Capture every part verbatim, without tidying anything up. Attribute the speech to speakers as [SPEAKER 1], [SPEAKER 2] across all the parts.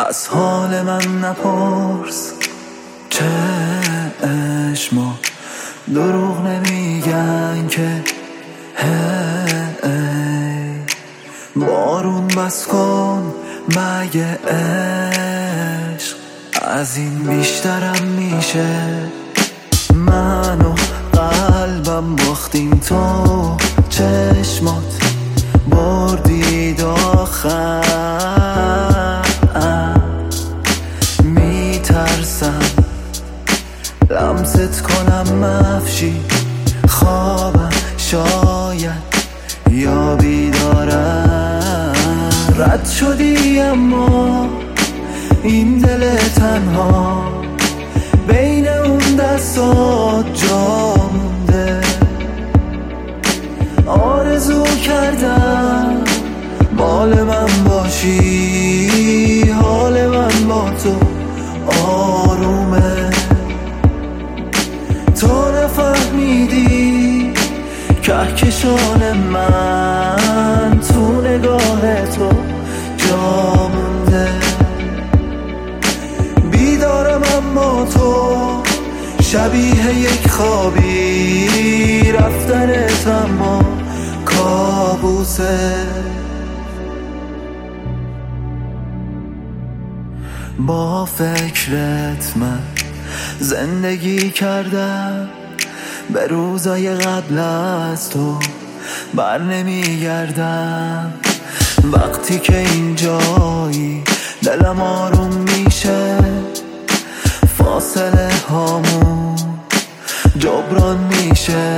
[SPEAKER 1] از حال من نپرس، چشما دروغ نمیگن که هی بارون بس کن مگه عشق از این بیشترم میشه. من و قلبم باختیم، تو چشمات بردید آخر. میترسم لمست کنم مفشی خوابم، شاید یا بیدارم. رد شدی اما این دل تنها بین اون دستات جا مونده. آرزو کردم مال من باشی، حال من با تو آرومه. تو نفهمیدی کهکشان من تو نگاه تو جا مونده. بیدارم اما تو شبیه یک خوابی، رفتنت اما کابوسه. با فکرت من زندگی کردم، به روزای قبل از تو بر نمیگردم. وقتی که اینجایی دلم آروم میشه، فاصله هامون جبران میشه.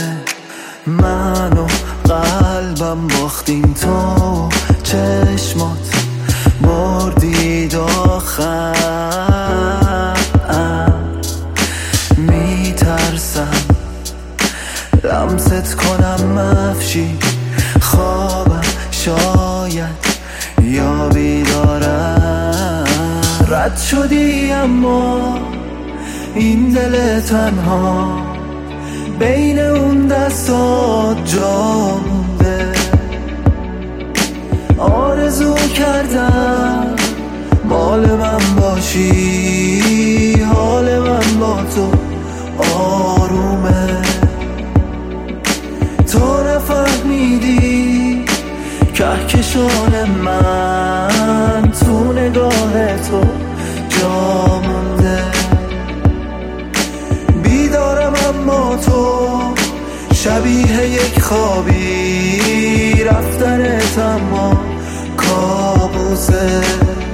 [SPEAKER 1] من و قلبم باختیم، تو چشمات بردید آخر. میترسم لمست کنم مفشی خوابم، شاید یا بیدارم. رد شدی اما این دل تنها بین اون دستات جا مونده. آرزو کردم مال من باشی، حال من با تو آرومه. تو نفهمیدی کهکشان من تو نگاه تو جا مونده. بیدارم اما تو شبیه یک خوابی، رفتنت اما کابوسه.